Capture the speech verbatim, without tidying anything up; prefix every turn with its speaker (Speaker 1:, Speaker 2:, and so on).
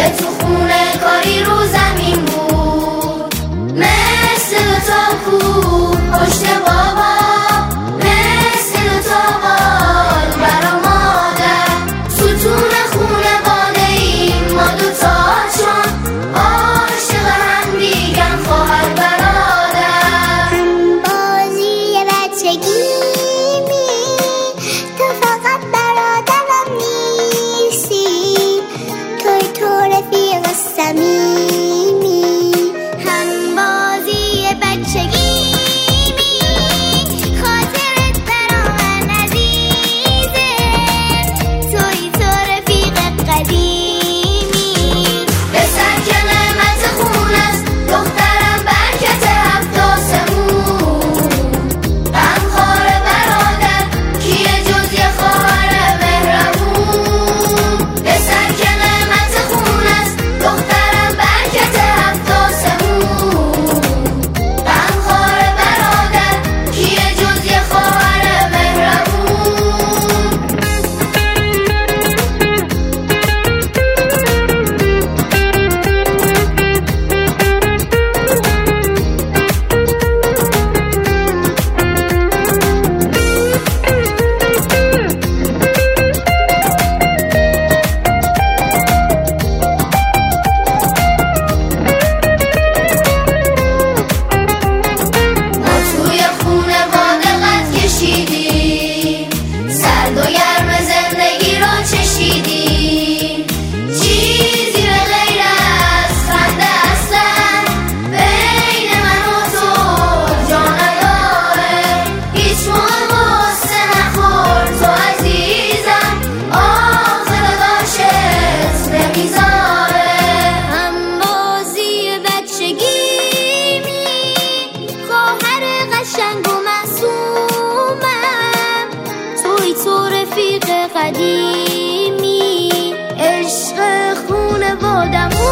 Speaker 1: تو خونه کاری رو زمین بود، مثل دوتا کوه پشت بابا، مثل دوتا بال برا مادر. ستون خونواده ایم ما دوتا، چون عاشق هم دیگم خواهر برادر.
Speaker 2: هم بازی بچگیمی، تو فقط برادرم نیستی، توی تو رفیق صمیمی. هم بازی بچگیمی، خاطرت برا من عزیزه، توی تو رفیق قدیمی.
Speaker 1: پسر که نعمت خون است، دخترم برکت هفت آسمون. غمخوار برادر کیه جز یه خواهر مهربون. پسر که نعمت خون است، دخترم برکت هفت آسمون. غمخوار برادر کیه جز یه خواهر مهربون. ما توی خونواده قد کشیدیم، سرد و گرم زندگی رو چشیدیم. چیزی به غیر از خنده اصلا بین من و تو جا نداره. هیچ موقع غصه نخور تو عزیزم، آخه داداشت نمیذاره.
Speaker 2: هم بازی بچگیمی، خواهر قشنگ و معصومم، توی تو رفیق قدیمی. عشق خونوادم